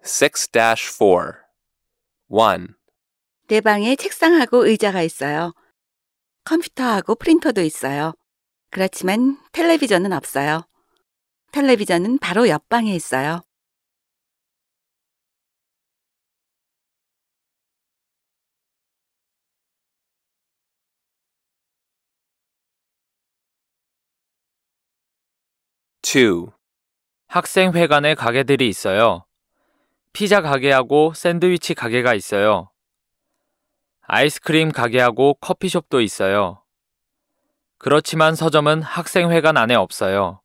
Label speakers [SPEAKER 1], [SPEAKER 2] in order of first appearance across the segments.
[SPEAKER 1] 6-4 1.
[SPEAKER 2] 내 방에 책상하고 의자가 있어요. 컴퓨터하고 프린터도 있어요. 그렇지만 텔레비전은 없어요. 텔레비전은 바로 옆방에 있어요.
[SPEAKER 1] 2.
[SPEAKER 3] 학생회관에 가게들이 있어요. 피자 가게하고 샌드위치 가게가 있어요. 아이스크림 가게하고 커피숍도 있어요. 그렇지만 서점은 학생회관 안에 없어요.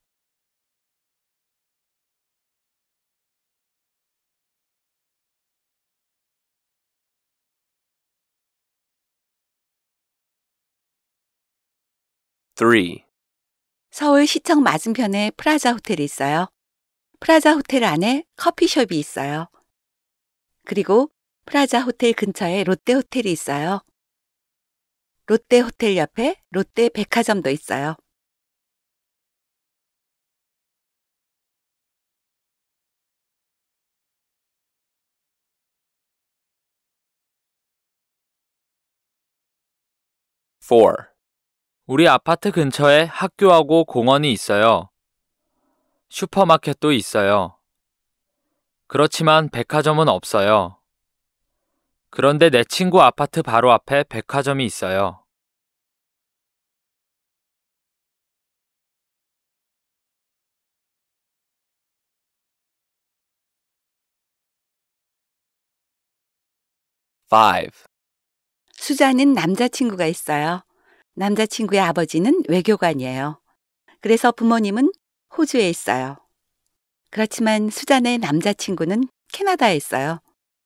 [SPEAKER 1] 3.
[SPEAKER 2] 서울시청 맞은편에 프라자 호텔이 있어요. 프라자 호텔 안에 커피숍이 있어요. 그리고 프라자 호텔 근처에 롯데 호텔이 있어요. 롯데 호텔 옆에 롯데 백화점도 있어요.
[SPEAKER 1] 4.
[SPEAKER 3] 우리 아파트 근처에 학교하고 공원이 있어요. 슈퍼마켓도 있어요. 그렇지만 백화점은 없어요. 그런데 내 친구 아파트 바로 앞에 백화점이 있어요.
[SPEAKER 1] 5.
[SPEAKER 2] 수자는 남자친구가 있어요. 남자친구의 아버지는 외교관이에요. 그래서 부모님은 호주에 있어요. 그렇지만 수잔의 남자친구는 캐나다에 있어요.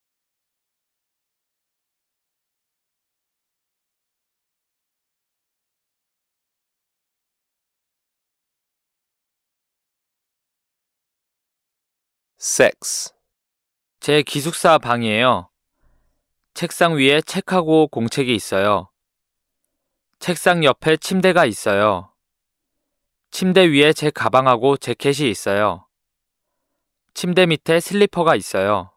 [SPEAKER 1] 6.
[SPEAKER 3] 제 기숙사 방이에요. 책상 위에 책하고 공책이 있어요. 책상 옆에 침대가 있어요. 침대 위에 제 가방하고 재킷이 있어요. 침대 밑에 슬리퍼가 있어요.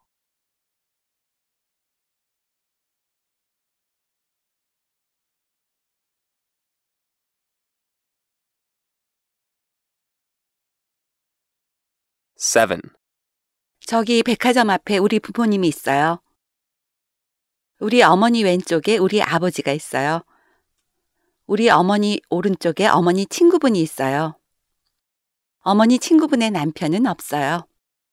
[SPEAKER 1] 7.
[SPEAKER 2] 저기 백화점 앞에 우리 부모님이 있어요. 우리 어머니 왼쪽에 우리 아버지가 있어요. 우리 어머니 오른쪽에 어머니 친구분이 있어요. 어머니 친구분의 남편은 없어요.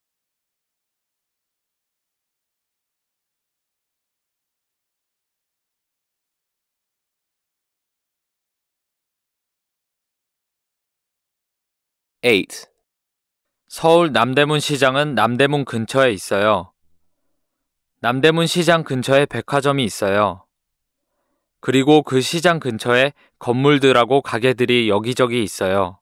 [SPEAKER 1] 8.
[SPEAKER 3] 서울 남대문 시장은 남대문 근처에 있어요. 남대문 시장 근처에 백화점이 있어요. 그리고 그 시장 근처에 건물들하고 가게들이 여기저기 있어요.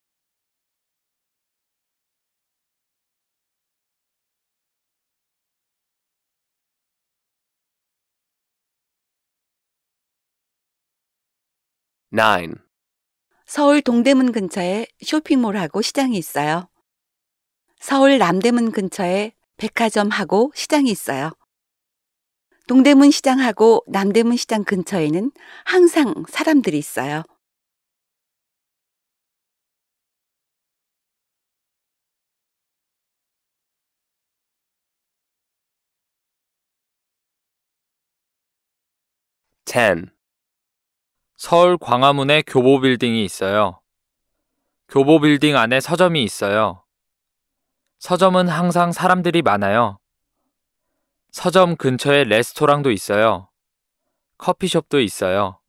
[SPEAKER 1] 9.
[SPEAKER 2] 서울 동대문 근처에 쇼핑몰하고 시장이 있어요. 서울 남대문 근처에 백화점하고 시장이 있어요. 동대문 시장하고 남대문 시장 근처에는 항상 사람들이 있어요.
[SPEAKER 1] 10.
[SPEAKER 3] 서울 광화문에 교보빌딩이 있어요. 교보빌딩 안에 서점이 있어요. 서점은 항상 사람들이 많아요. 서점 근처에 레스토랑도 있어요. 커피숍도 있어요.